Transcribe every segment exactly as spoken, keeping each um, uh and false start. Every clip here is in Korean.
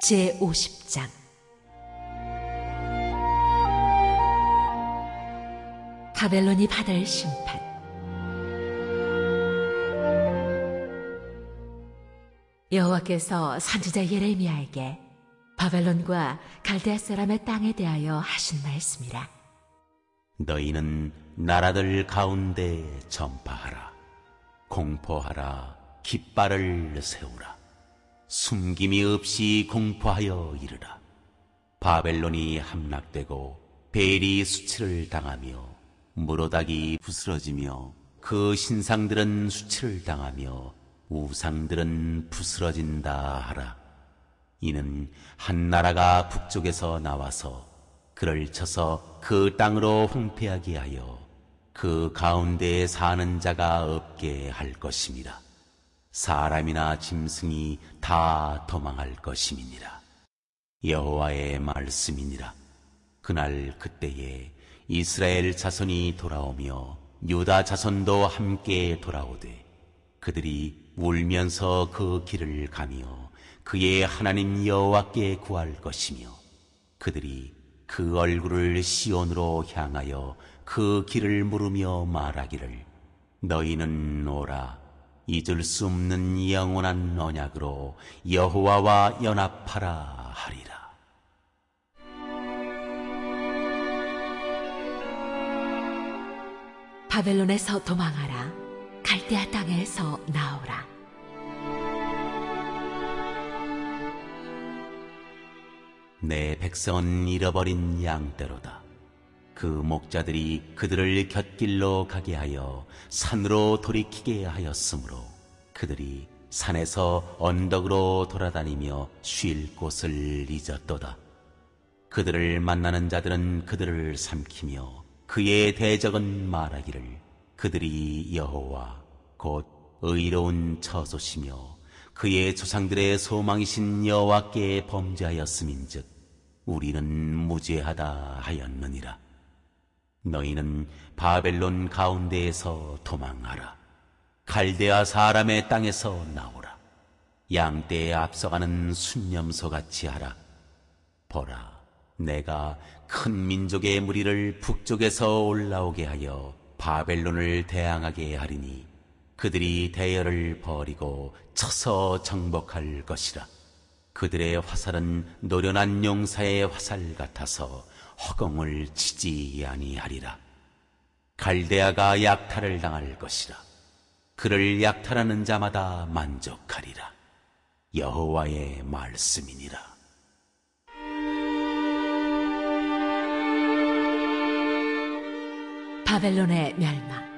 제오십 장. 바벨론이 받을 심판. 여호와께서 선지자 예레미야에게 바벨론과 갈대아 사람의 땅에 대하여 하신 말씀이라. 너희는 나라들 가운데 전파하라. 공포하라. 깃발을 세우라. 숨김이 없이 공포하여 이르라. 바벨론이 함락되고 벨이 수치를 당하며 무로닥이 부스러지며 그 신상들은 수치를 당하며 우상들은 부스러진다 하라. 이는 한 나라가 북쪽에서 나와서 그를 쳐서 그 땅으로 황폐하게 하여 그 가운데에 사는 자가 없게 할 것임이라. 사람이나 짐승이 다 도망할 것임이니라. 여호와의 말씀이니라. 그날 그때에 이스라엘 자손이 돌아오며 유다 자손도 함께 돌아오되 그들이 울면서 그 길을 가며 그의 하나님 여호와께 구할 것이며 그들이 그 얼굴을 시온으로 향하여 그 길을 물으며 말하기를 너희는 오라. 잊을 수 없는 영원한 언약으로 여호와와 연합하라 하리라. 바벨론에서 도망하라. 갈대아 땅에서 나오라. 내 백성은 잃어버린 양떼로다. 그 목자들이 그들을 곁길로 가게 하여 산으로 돌이키게 하였으므로 그들이 산에서 언덕으로 돌아다니며 쉴 곳을 잊었도다. 그들을 만나는 자들은 그들을 삼키며 그의 대적은 말하기를 그들이 여호와 곧 의로운 처소시며 그의 조상들의 소망이신 여호와께 범죄하였음인즉 우리는 무죄하다 하였느니라. 너희는 바벨론 가운데에서 도망하라. 갈대아 사람의 땅에서 나오라. 양떼에 앞서가는 순념소같이 하라. 보라, 내가 큰 민족의 무리를 북쪽에서 올라오게 하여 바벨론을 대항하게 하리니 그들이 대열을 벌이고 쳐서 정복할 것이라. 그들의 화살은 노련한 용사의 화살 같아서 허공을 치지 아니하리라. 갈대아가 약탈을 당할 것이라. 그를 약탈하는 자마다 만족하리라. 여호와의 말씀이니라. 바벨론의 멸망.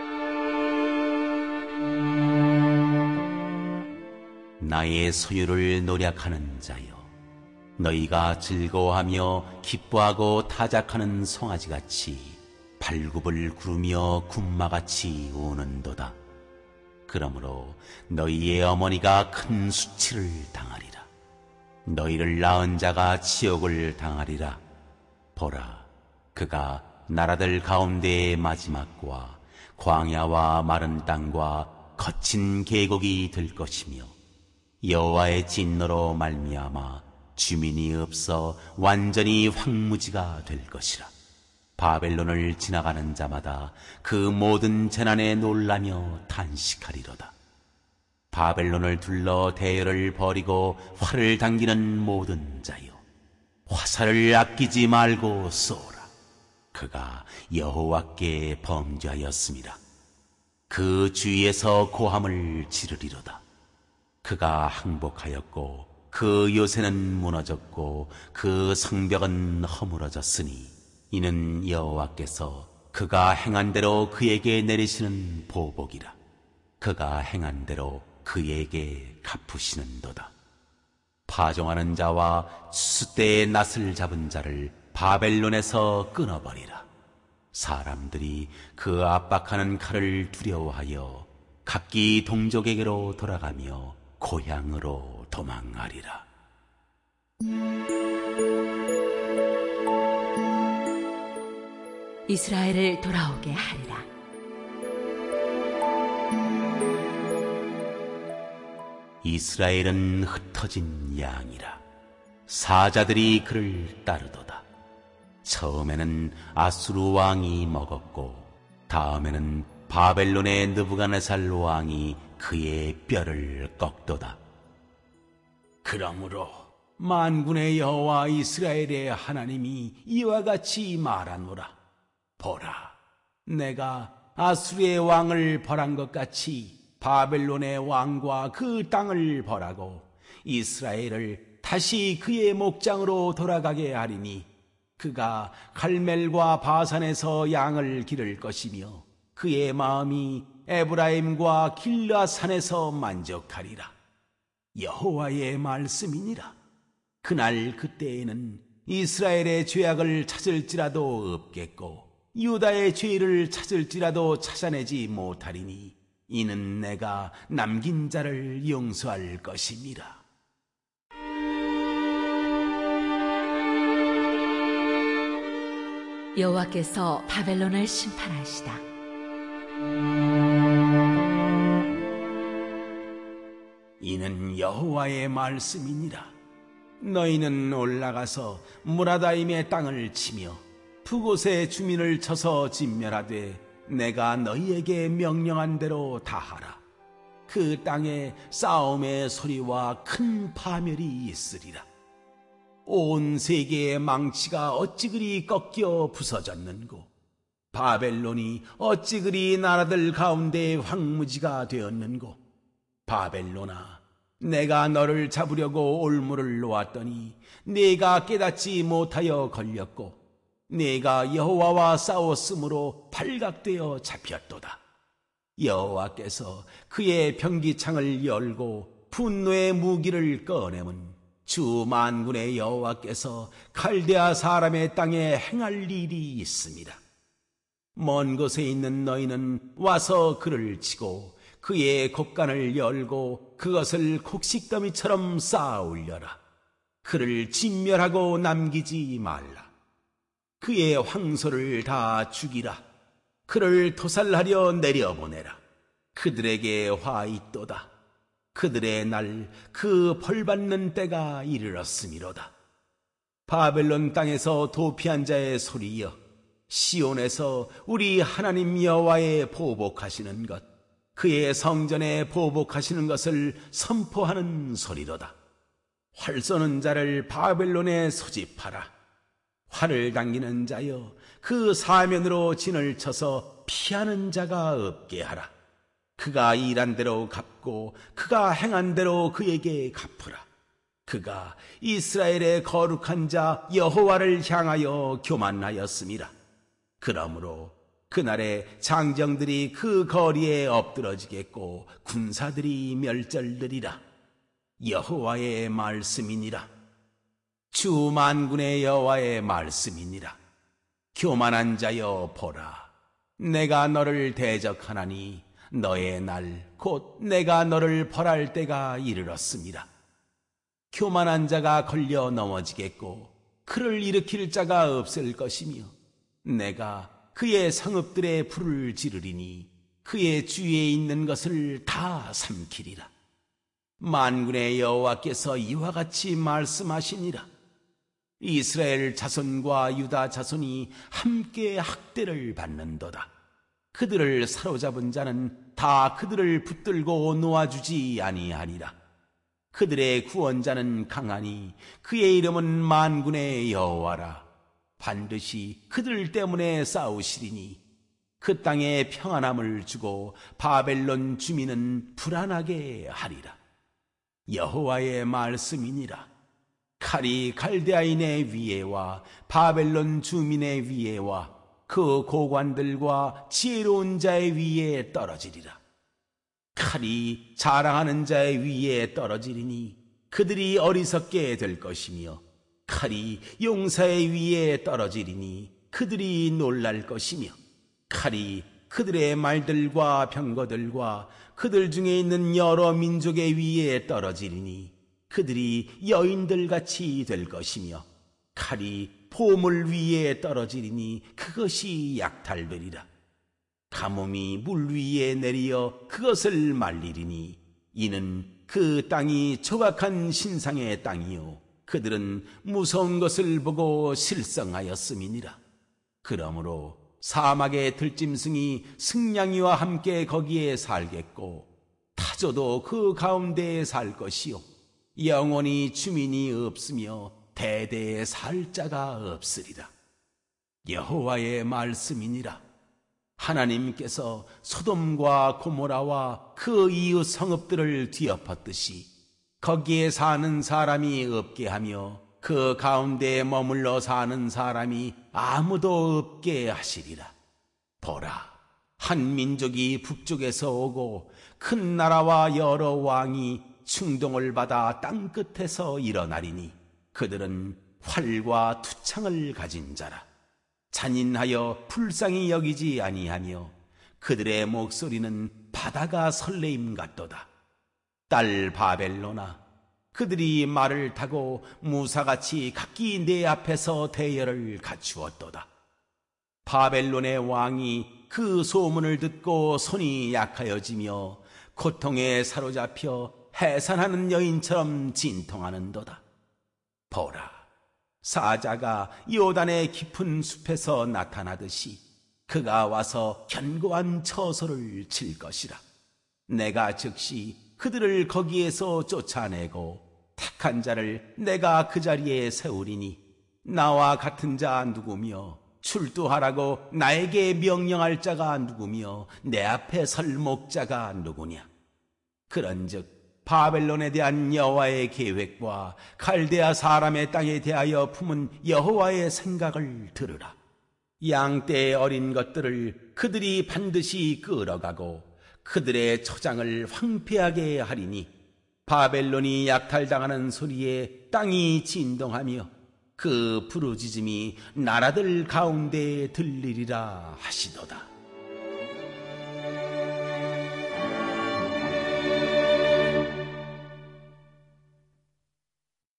나의 소유를 노략하는 자여, 너희가 즐거워하며 기뻐하고 타작하는 송아지같이 발굽을 구르며 군마같이 우는도다. 그러므로 너희의 어머니가 큰 수치를 당하리라. 너희를 낳은 자가 치욕을 당하리라. 보라, 그가 나라들 가운데의 마지막과 광야와 마른 땅과 거친 계곡이 될 것이며 여호와의 진노로 말미암아 주민이 없어 완전히 황무지가 될 것이라. 바벨론을 지나가는 자마다 그 모든 재난에 놀라며 탄식하리로다. 바벨론을 둘러 대열을 벌이고 활을 당기는 모든 자여, 화살을 아끼지 말고 쏘라. 그가 여호와께 범죄하였습니다. 그 주위에서 고함을 지르리로다. 그가 항복하였고 그 요새는 무너졌고 그 성벽은 허물어졌으니 이는 여호와께서 그가 행한 대로 그에게 내리시는 보복이라. 그가 행한 대로 그에게 갚으시는도다. 파종하는 자와 수때의 낫을 잡은 자를 바벨론에서 끊어버리라. 사람들이 그 압박하는 칼을 두려워하여 각기 동족에게로 돌아가며 고향으로 도망하리라. 이스라엘을 돌아오게 하리라. 이스라엘은 흩어진 양이라. 사자들이 그를 따르도다. 처음에는 아수르 왕이 먹었고 다음에는 바벨론의 느부갓네살 왕이 그의 뼈를 꺾도다. 그러므로 만군의 여호와 이스라엘의 하나님이 이와 같이 말하노라. 보라, 내가 아수르의 왕을 벌한 것 같이 바벨론의 왕과 그 땅을 벌하고 이스라엘을 다시 그의 목장으로 돌아가게 하리니 그가 갈멜과 바산에서 양을 기를 것이며 그의 마음이 에브라임과 길르앗산에서 만족하리라. 여호와의 말씀이니라. 그날 그때에는 이스라엘의 죄악을 찾을지라도 없겠고 유다의 죄를 찾을지라도 찾아내지 못하리니 이는 내가 남긴 자를 용서할 것임이라. 여호와께서 바벨론을 심판하시다. 이는 여호와의 말씀이니라. 너희는 올라가서 무라다임의 땅을 치며 푸곳의 주민을 쳐서 진멸하되 내가 너희에게 명령한 대로 다 하라. 그 땅에 싸움의 소리와 큰 파멸이 있으리라. 온 세계의 망치가 어찌 그리 꺾여 부서졌는고 바벨론이 어찌 그리 나라들 가운데 황무지가 되었는고. 바벨론아, 내가 너를 잡으려고 올무를 놓았더니 네가 깨닫지 못하여 걸렸고 네가 여호와와 싸웠으므로 발각되어 잡혔도다. 여호와께서 그의 병기창을 열고 분노의 무기를 꺼내면 주 만군의 여호와께서 갈대아 사람의 땅에 행할 일이 있습니다. 먼 곳에 있는 너희는 와서 그를 치고 그의 곡간을 열고 그것을 곡식더미처럼 쌓아 올려라. 그를 진멸하고 남기지 말라. 그의 황소를 다 죽이라. 그를 토살하려 내려보내라. 그들에게 화 있도다. 그들의 날 그 벌받는 때가 이르렀음이로다. 바벨론 땅에서 도피한 자의 소리여, 시온에서 우리 하나님 여호와의 보복하시는 것, 그의 성전에 보복하시는 것을 선포하는 소리로다. 활 쏘는 자를 바벨론에 소집하라. 활을 당기는 자여, 그 사면으로 진을 쳐서 피하는 자가 없게 하라. 그가 일한 대로 갚고 그가 행한 대로 그에게 갚으라. 그가 이스라엘의 거룩한 자 여호와를 향하여 교만하였음이라. 그러므로 그날에 장정들이 그 거리에 엎드러지겠고 군사들이 멸절되리라. 여호와의 말씀이니라. 주 만군의 여호와의 말씀이니라. 교만한 자여 보라, 내가 너를 대적하나니 너의 날 곧 내가 너를 벌할 때가 이르렀습니다. 교만한 자가 걸려 넘어지겠고 그를 일으킬 자가 없을 것이며 내가 그의 성읍들의 불을 지르리니 그의 주위에 있는 것을 다 삼키리라. 만군의 여호와께서 이와 같이 말씀하시니라. 이스라엘 자손과 유다 자손이 함께 학대를 받는도다. 그들을 사로잡은 자는 다 그들을 붙들고 놓아주지 아니하리라. 그들의 구원자는 강하니 그의 이름은 만군의 여호와라. 반드시 그들 때문에 싸우시리니 그 땅에 평안함을 주고 바벨론 주민은 불안하게 하리라. 여호와의 말씀이니라. 칼이 갈대아인의 위에와 바벨론 주민의 위에와 그 고관들과 지혜로운 자의 위에 떨어지리라. 칼이 자랑하는 자의 위에 떨어지리니 그들이 어리석게 될 것이며 칼이 용사의 위에 떨어지리니 그들이 놀랄 것이며 칼이 그들의 말들과 병거들과 그들 중에 있는 여러 민족의 위에 떨어지리니 그들이 여인들같이 될 것이며 칼이 포물 위에 떨어지리니 그것이 약탈되리라. 가뭄이 물 위에 내리어 그것을 말리리니 이는 그 땅이 조각한 신상의 땅이요 그들은 무서운 것을 보고 실성하였음이니라. 그러므로 사막의 들짐승이 승냥이와 함께 거기에 살겠고 타조도 그 가운데에 살 것이요 영원히 주민이 없으며 대대에 살 자가 없으리라. 여호와의 말씀이니라. 하나님께서 소돔과 고모라와 그 이웃 성읍들을 뒤엎었듯이 거기에 사는 사람이 없게 하며 그 가운데에 머물러 사는 사람이 아무도 없게 하시리라. 보라, 한 민족이 북쪽에서 오고 큰 나라와 여러 왕이 충동을 받아 땅끝에서 일어나리니 그들은 활과 투창을 가진 자라. 잔인하여 불쌍히 여기지 아니하며 그들의 목소리는 바다가 설레임 같도다. 딸 바벨로나, 그들이 말을 타고 무사같이 각기 내 앞에서 대열을 갖추었도다. 바벨론의 왕이 그 소문을 듣고 손이 약하여지며 고통에 사로잡혀 해산하는 여인처럼 진통하는도다. 보라, 사자가 요단의 깊은 숲에서 나타나듯이 그가 와서 견고한 처소를 칠 것이라. 내가 즉시 그들을 거기에서 쫓아내고 택한 자를 내가 그 자리에 세우리니 나와 같은 자 누구며 출두하라고 나에게 명령할 자가 누구며 내 앞에 설 목자가 누구냐. 그런즉 바벨론에 대한 여호와의 계획과 갈대아 사람의 땅에 대하여 품은 여호와의 생각을 들으라. 양떼의 어린 것들을 그들이 반드시 끌어가고 그들의 초장을 황폐하게 하리니 바벨론이 약탈당하는 소리에 땅이 진동하며 그 부르짖음이 나라들 가운데에 들리리라 하시도다.